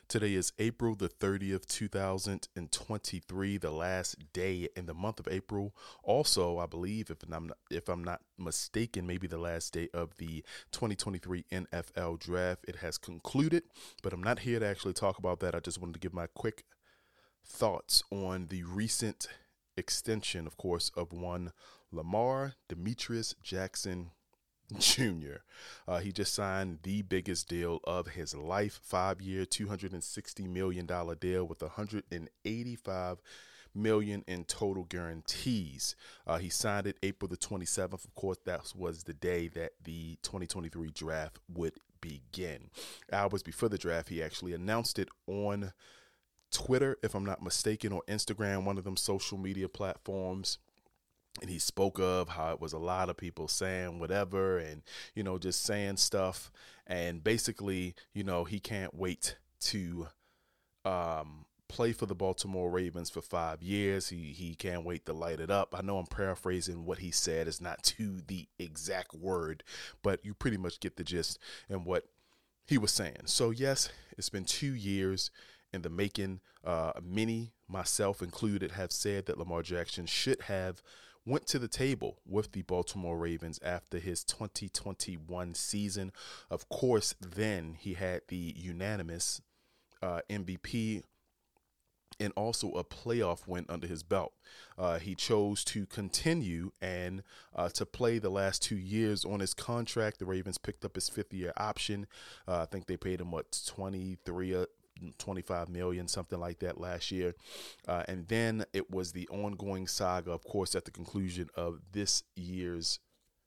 Today is April the 30th, 2023, the last day in the month of April. Also, I believe, if I'm not mistaken, maybe the last day of the 2023 NFL draft. It has concluded, but I'm not here to actually talk about that. I just wanted to give my quick thoughts on the recent extension, of course, of one Lamar Demetrius Jackson Jr. He just signed the biggest deal of his life, 5-year, $260 million deal with $185 million in total guarantees. He signed it April the 27th. Of course, that was the day that the 2023 draft would begin. Hours before the draft, he actually announced it on Twitter, if I'm not mistaken, or Instagram, one of them social media platforms. And he spoke of how it was a lot of people saying whatever and, just saying stuff. And basically, he can't wait to play for the Baltimore Ravens for 5 years. He can't wait to light it up. I know I'm paraphrasing what he said. It's not to the exact word, but you pretty much get the gist and what he was saying. So, yes, it's been 2 years in the making. Many, myself included, have said that Lamar Jackson should have went to the table with the Baltimore Ravens after his 2021 season. Of course, then he had the unanimous MVP and also a playoff win under his belt. He chose to continue and to play the last 2 years on his contract. The Ravens picked up his 5th-year option. I think they paid him, 25 million, something like that last year. And then it was the ongoing saga, of course, at the conclusion of this year's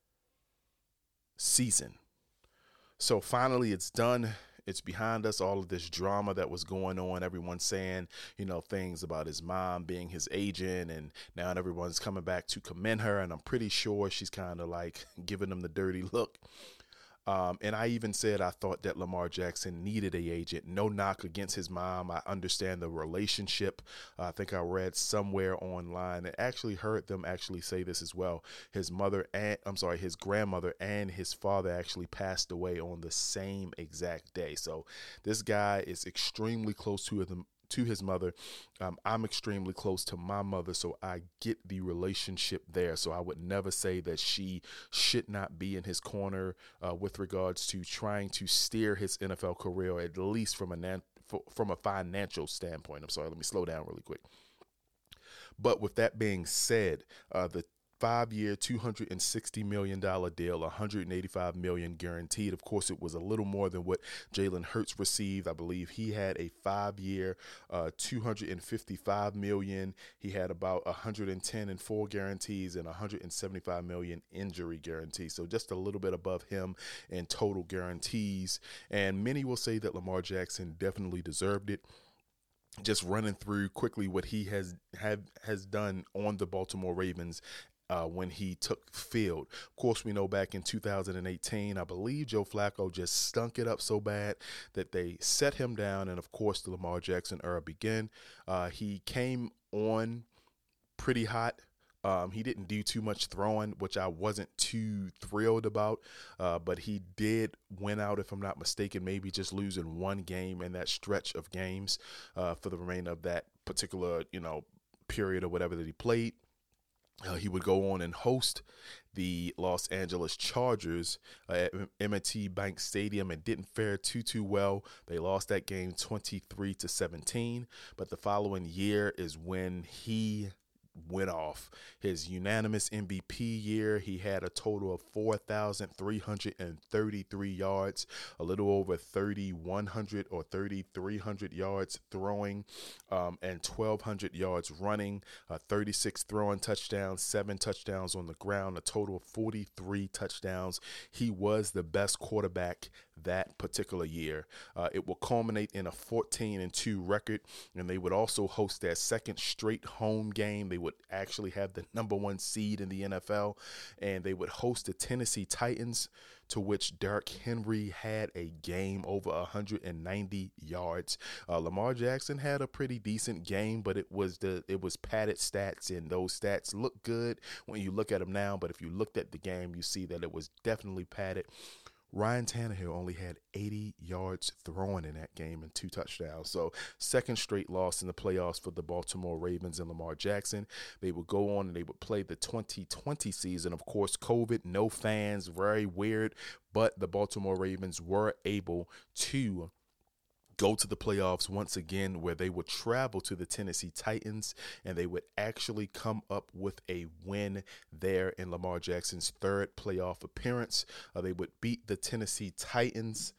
season. So finally it's done. It's behind us, all of this drama that was going on. Everyone saying, things about his mom being his agent, and now everyone's coming back to commend her. And I'm pretty sure she's kind of like giving him the dirty look. And I even said I thought that Lamar Jackson needed a agent. No knock against his mom. I understand the relationship. I think I read somewhere online and actually heard them actually say this as well. His grandmother and his father actually passed away on the same exact day. So this guy is extremely close to his mother. I'm extremely close to my mother, so I get the relationship there. So I would never say that she should not be in his corner with regards to trying to steer his NFL career, or at least from a financial standpoint. I'm sorry, let me slow down really quick. But with that being said, the 5-year, $260 million deal, $185 million guaranteed. Of course, it was a little more than what Jalen Hurts received. I believe he had a 5-year, $255 million. He had about 110 in full guarantees and 175 million injury guarantees. So just a little bit above him in total guarantees. And many will say that Lamar Jackson definitely deserved it. Just running through quickly what he has done on the Baltimore Ravens when he took field. Of course, we know back in 2018, I believe Joe Flacco just stunk it up so bad that they set him down, and of course the Lamar Jackson era began. He came on pretty hot. He didn't do too much throwing, which I wasn't too thrilled about, but he did win out, if I'm not mistaken, maybe just losing one game in that stretch of games for the remainder of that particular, period or whatever that he played. He would go on and host the Los Angeles Chargers at M&T Bank Stadium and didn't fare too well. They lost that game 23-17, but the following year is when he went off. His unanimous MVP year, he had a total of 4,333 yards, a little over 3,100 or 3,300 yards throwing, and 1,200 yards running, 36 throwing touchdowns, 7 touchdowns on the ground, a total of 43 touchdowns. He was the best quarterback that particular year. It will culminate in a 14-2 record, and they would also host their second straight home game. They would actually have the number 1 seed in the NFL, and they would host the Tennessee Titans, to which Derrick Henry had a game over 190 yards. Lamar Jackson had a pretty decent game, but it was padded stats, and those stats look good when you look at them now. But if you looked at the game, you see that it was definitely padded. Ryan Tannehill only had 80 yards throwing in that game and 2 touchdowns. So, second straight loss in the playoffs for the Baltimore Ravens and Lamar Jackson. They would go on and they would play the 2020 season. Of course, COVID, no fans, very weird, but the Baltimore Ravens were able to go to the playoffs once again, where they would travel to the Tennessee Titans and they would actually come up with a win there in Lamar Jackson's third playoff appearance. They would beat the Tennessee Titans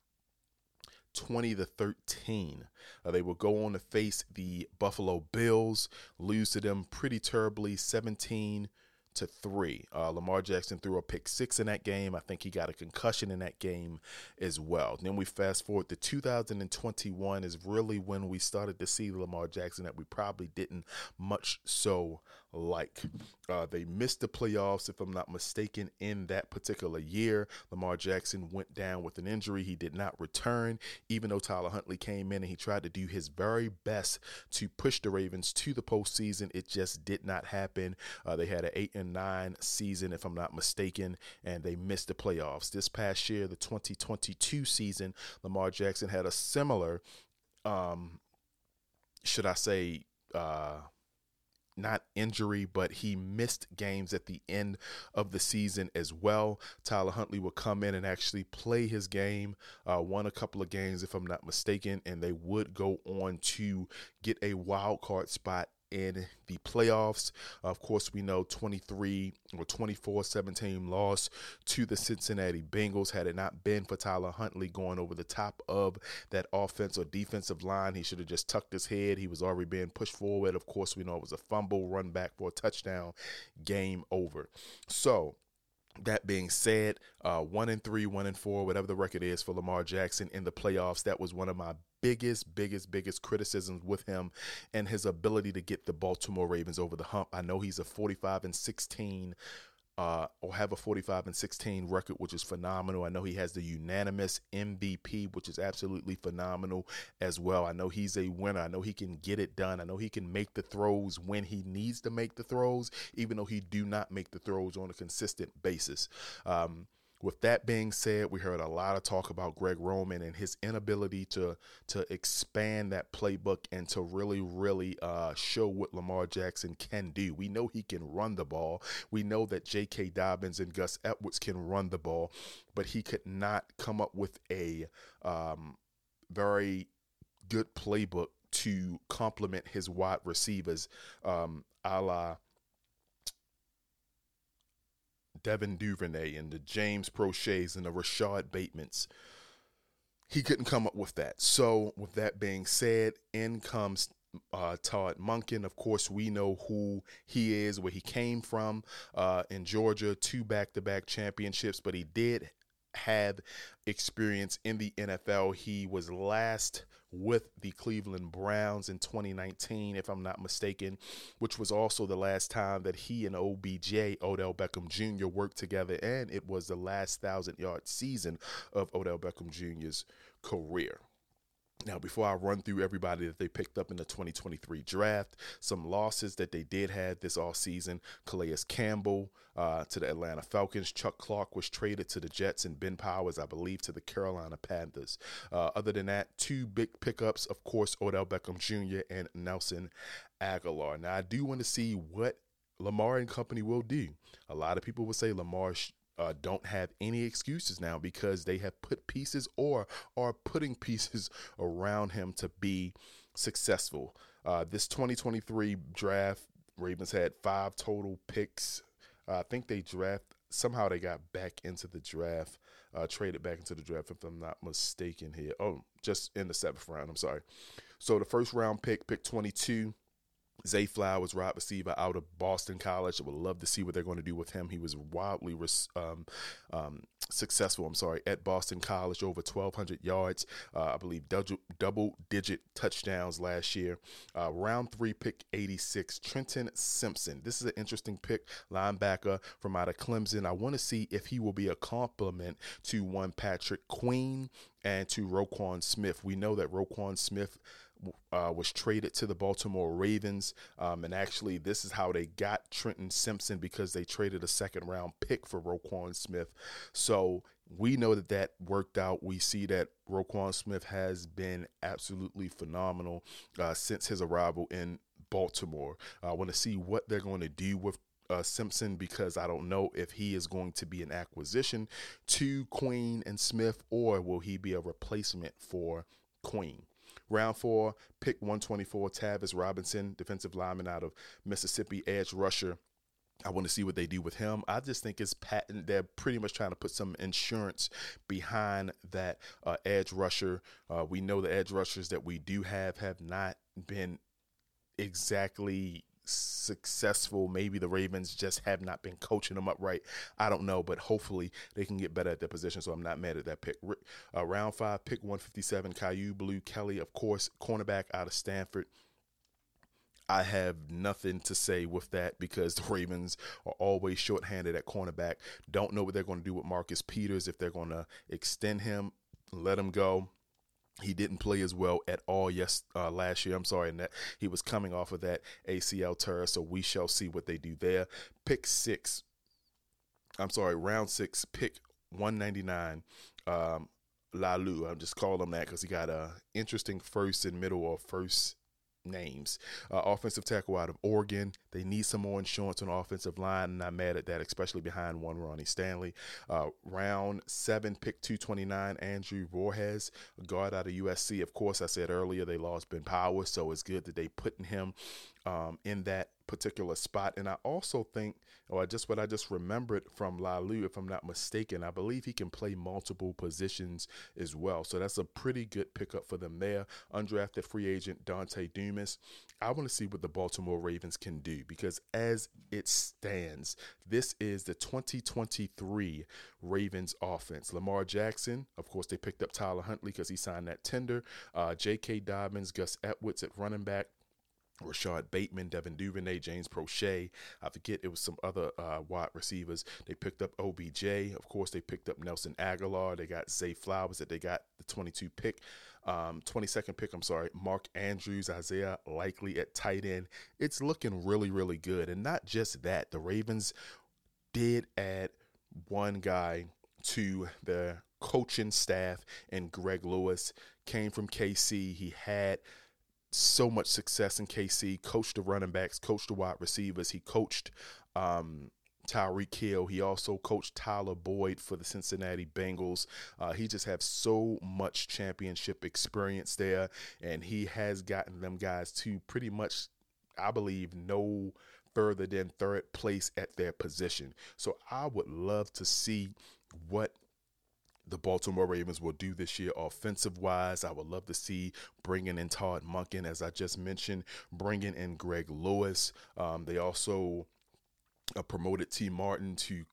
20-13. They would go on to face the Buffalo Bills, lose to them pretty terribly, 17-3. Lamar Jackson threw a pick 6 in that game. I think he got a concussion in that game as well. Then we fast forward to 2021 is really when we started to see Lamar Jackson that we probably didn't much so like. They missed the playoffs, if I'm not mistaken, in that particular year. Lamar Jackson went down with an injury. He did not return, even though Tyler Huntley came in and he tried to do his very best to push the Ravens to the postseason. It just did not happen. They had an 8-9 season, if I'm not mistaken, and they missed the playoffs. This past year, the 2022 season, Lamar Jackson had a similar, should I say, not injury, but he missed games at the end of the season as well. Tyler Huntley would come in and actually play his game, won a couple of games, if I'm not mistaken, and they would go on to get a wild card spot in the playoffs. Of course, we know 24-17 loss to the Cincinnati Bengals. Had it not been for Tyler Huntley going over the top of that offense or defensive line, he should have just tucked his head. He was already being pushed forward. Of course, we know it was a fumble, run back for a touchdown, game over. So, that being said, 1-3, 1-4, whatever the record is for Lamar Jackson in the playoffs, that was one of my biggest criticisms with him and his ability to get the Baltimore Ravens over the hump. I know he's a 45-16 or have a 45-16 record, which is phenomenal. I know he has the unanimous MVP, which is absolutely phenomenal as well. I know he's a winner. I know he can get it done. I know he can make the throws when he needs to make the throws, even though he do not make the throws on a consistent basis. With that being said, we heard a lot of talk about Greg Roman and his inability to expand that playbook and to really show what Lamar Jackson can do. We know he can run the ball. We know that J.K. Dobbins and Gus Edwards can run the ball, but he could not come up with a very good playbook to complement his wide receivers, a la Devin Duvernay and the James Proches and the Rashad Batemans. He couldn't come up with that. So with that being said, in comes Todd Monken. Of course, we know who he is, where he came from in Georgia, 2 back-to-back championships, but he did have experience in the NFL. He was last with the Cleveland Browns in 2019, if I'm not mistaken, which was also the last time that he and OBJ, Odell Beckham Jr., worked together, and it was the last 1,000-yard season of Odell Beckham Jr.'s career. Now, before I run through everybody that they picked up in the 2023 draft, some losses that they did have this offseason: Calais Campbell to the Atlanta Falcons. Chuck Clark was traded to the Jets, and Ben Powers, I believe, to the Carolina Panthers. Other than that, 2 big pickups, of course, Odell Beckham Jr. and Nelson Aguilar. Now, I do want to see what Lamar and company will do. A lot of people will say Lamar don't have any excuses now because they have put pieces or are putting pieces around him to be successful. This 2023 draft, Ravens had 5 total picks. I think they somehow they got back into the draft, traded back into the draft, if I'm not mistaken here. Oh, just in the 7th round, I'm sorry. So the first round pick 22, Zay Flowers, wide receiver out of Boston College. I would love to see what they're going to do with him. He was wildly successful, at Boston College, over 1,200 yards, I believe double-digit touchdowns last year. Round 3 pick 86, Trenton Simpson. This is an interesting pick, linebacker from out of Clemson. I want to see if he will be a complement to one Patrick Queen and to Roquan Smith. We know that Roquan Smith was traded to the Baltimore Ravens, and actually this is how they got Trenton Simpson, because they traded a 2nd-round pick for Roquan Smith. So We know that worked out. We see that Roquan Smith has been absolutely phenomenal since his arrival in Baltimore. I want to see what they're going to do with Simpson, because I don't know if he is going to be an acquisition to Queen and Smith, or will he be a replacement for Queen. Round 4, pick 124, Tavis Robinson, defensive lineman out of Mississippi, edge rusher. I want to see what they do with him. I just think it's patent. They're pretty much trying to put some insurance behind that edge rusher. We know the edge rushers that we do have not been exactly successful. Maybe the Ravens just have not been coaching them up right. I don't know, but hopefully they can get better at their position, so I'm not mad at that pick. Round 5, pick 157, Kyu Blu Kelly, of course, cornerback out of Stanford. I have nothing to say with that because the Ravens are always shorthanded at cornerback. Don't know what they're going to do with Marcus Peters, if they're going to extend him, let him go. He didn't play as well at all last year. I'm sorry, and that he was coming off of that ACL tear, so we shall see what they do there. Round 6, pick 199. Lalu, I'm just calling him that because he got a interesting first and middle or first names. Offensive tackle out of Oregon. They need some more insurance on the offensive line, and I'm mad at that, especially behind one Ronnie Stanley. Round 7, pick 229, Andrew Voorhees, a guard out of USC. Of course, I said earlier they lost Ben Powers, so it's good that they putting him in that particular spot. And I also think, what I just remembered from Lalu, if I'm not mistaken, I believe he can play multiple positions as well. So that's a pretty good pickup for them there. Undrafted free agent Dante Dumas. I want to see what the Baltimore Ravens can do, because as it stands, this is the 2023 Ravens offense. Lamar Jackson, of course, they picked up Tyler Huntley because he signed that tender. J.K. Dobbins, Gus Edwards at running back. Rashad Bateman, Devin Duvernay, James Prochet. I forget, it was some other wide receivers. They picked up OBJ. Of course, they picked up Nelson Aguilar. They got Zay Flowers that they got the 22nd pick, Mark Andrews, Isaiah Likely at tight end. It's looking really, really good. And not just that, the Ravens did add one guy to their coaching staff, and Greg Lewis came from KC. He had so much success in KC, coached the running backs, coached the wide receivers. He coached Tyreek Hill. He also coached Tyler Boyd for the Cincinnati Bengals. He just has so much championship experience there, and he has gotten them guys to pretty much, I believe, no further than third place at their position. So I would love to see what the Baltimore Ravens will do this year offensive-wise. I would love to see bringing in Todd Monken, as I just mentioned, bringing in Greg Lewis. They also promoted T. Martin to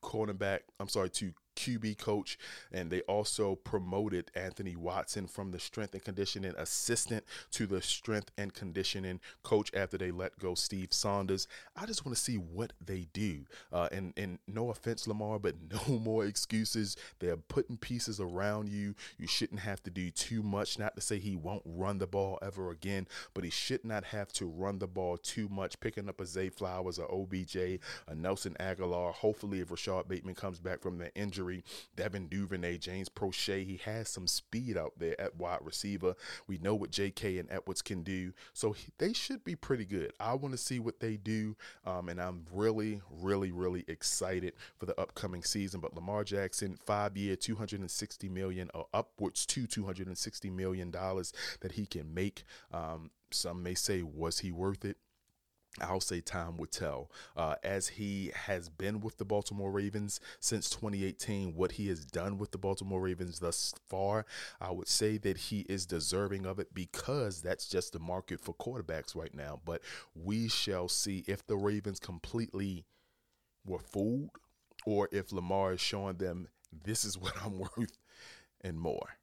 QB coach, and they also promoted Anthony Watson from the strength and conditioning assistant to the strength and conditioning coach after they let go Steve Saunders. I just want to see what they do. And no offense, Lamar, but no more excuses. They're putting pieces around you. You shouldn't have to do too much. Not to say he won't run the ball ever again, but he should not have to run the ball too much. Picking up a Zay Flowers, a OBJ, a Nelson Aguilar. Hopefully, if Rashad Bateman comes back from the injury, Devin Duvernay, James Prochet, he has some speed out there at wide receiver. We know what J.K. and Edwards can do, so they should be pretty good. I want to see what they do, and I'm really, really, really excited for the upcoming season. But Lamar Jackson, 5-year, $260 million, or upwards to $260 million that he can make. Some may say, was he worth it? I'll say time would tell. As he has been with the Baltimore Ravens since 2018, what he has done with the Baltimore Ravens thus far, I would say that he is deserving of it, because that's just the market for quarterbacks right now. But we shall see if the Ravens completely were fooled, or if Lamar is showing them this is what I'm worth and more.